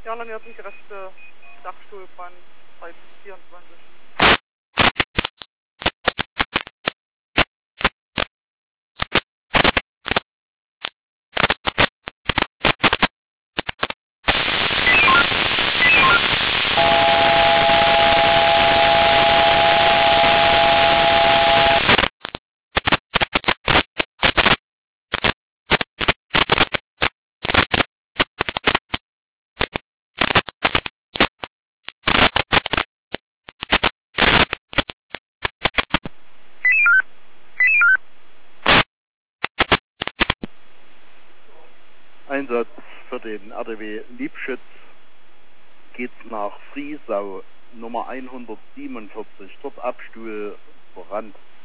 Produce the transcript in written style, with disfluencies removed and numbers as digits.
Ja, alarmiert mich rechte Dachstuhlbahn 324. Einsatz für den RDW Liebschütz geht's nach Friesau, Nummer 147, dort Abstuhl Brand.